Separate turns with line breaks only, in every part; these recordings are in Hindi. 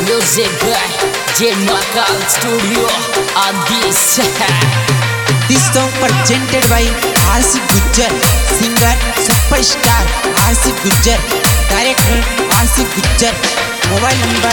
Music by J Knockout Studio on this.
This song presented by R.C. Gujjar, singer superstar R.C. Gujjar, director R.C. Gujjar. Mobile number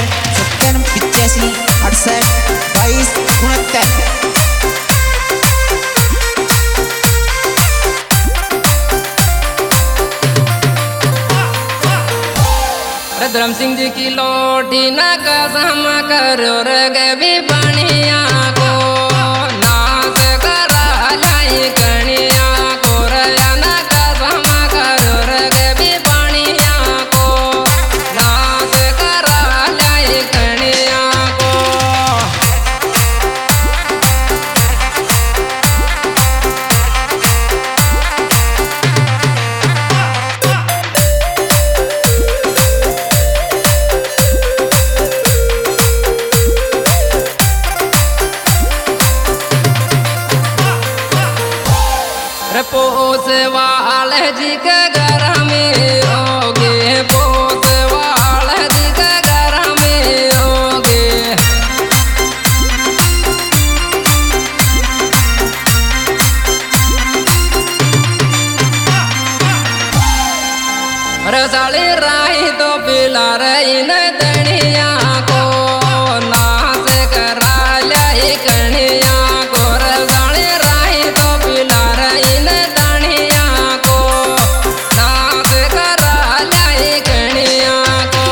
97 Dharam Singh ji की लोटी न कसम करो रे भी बनिया को नाच करा लाई कनिया को रया न कसम करो रे भी बनिया को नाच करा लाई कनिया को पोस वाले जी के घर में होगे पोस वाले जी के घर में होगे रसाली राही तो पिला रही न दनिया को नाच करा लाई कनिया को रसाली राही तो पिला रही न दनिया को नाच करा लाई कनिया को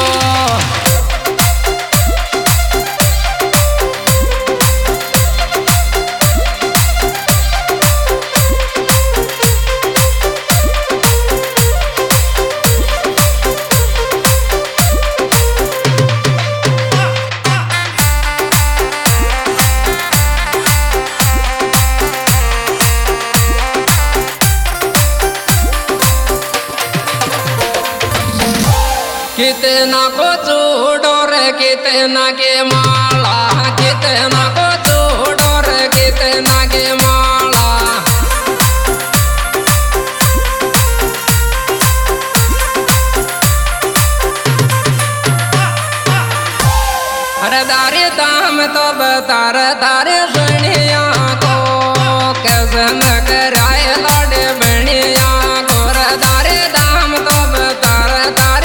कितना को छोड़ो रे कितना के माला कितना को छोड़ो रे कितना के माला अरे दारे दाम तो बता रे तारे बनिया को कैसे न कराए लाडे बनिया को रे दारे दाम तो बता रे तारे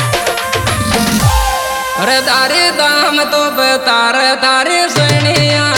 अरे तारे दाम तो बता रे तारे सनिया